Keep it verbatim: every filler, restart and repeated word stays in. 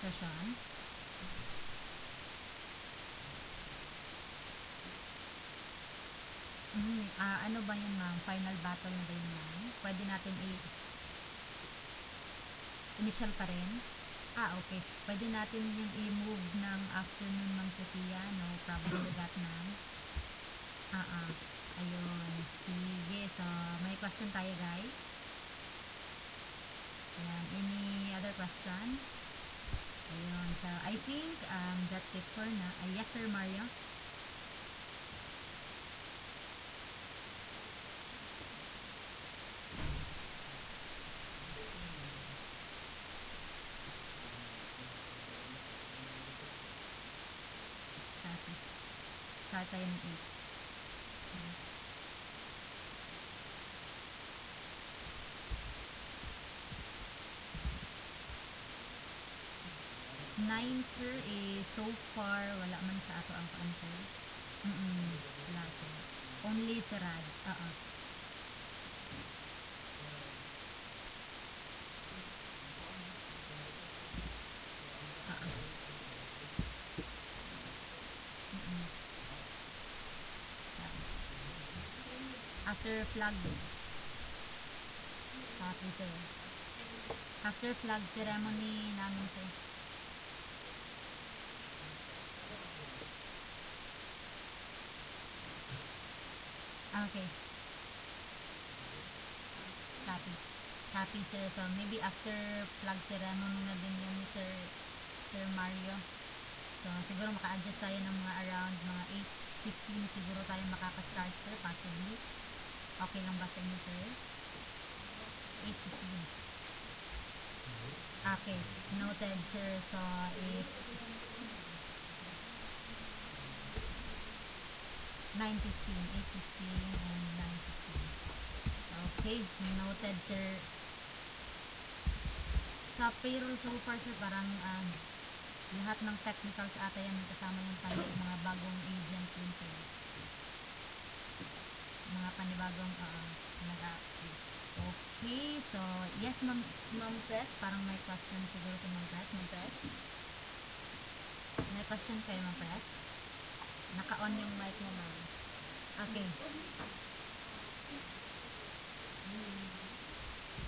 session. Mm, ah, ano ba yun, ma'am? Final battle na ba yun, ma'am? Pwede natin i- initial pa rin? Ah, okay. Pwede natin yung i-move ng afternoon, ma'am Sophia. No problem with that, ma'am. Ah, ah. Ayun. Sige. So, may question tayo, guys. Ayan. Any other question? Ayun. So, I think um, that's it for na. Uh, yes, Sir Mario? Copy. Start tayo ng eight. nine, sir, eh, so far, wala man sa ato ang answer. Mm-mm. Wala, sir. Only si Rad. Oo. Oo. Mm-mm. After flag. Copy, sir. After flag ceremony namin, sir. Okay. Copy. Copy, sir. So, maybe after flag ceremony na din yan ni Sir, Sir Mario. So, siguro maka-adjust tayo ng mga around mga eight fifteen siguro tayo makaka-start, sir, possibly. Okay lang ba sa inyo, sir? eight fifteen. Okay. Noted, sir. So, if nine fifteen, eight fifteen, and nine fifteen. Okay. Noted, sir. Sa payroll so far, sir, parang um, lahat ng technicals ata yan kasama yung tayo, mga bagong agent din, sir. Mga panibagong uh, nag-update. Okay, so yes, ma'am, ma'am Press, parang may question siguro sa ma'am Press. Ma'am Press? May question kayo, ma'am Press? Naka-on yung mic mo, ma'am. Okay.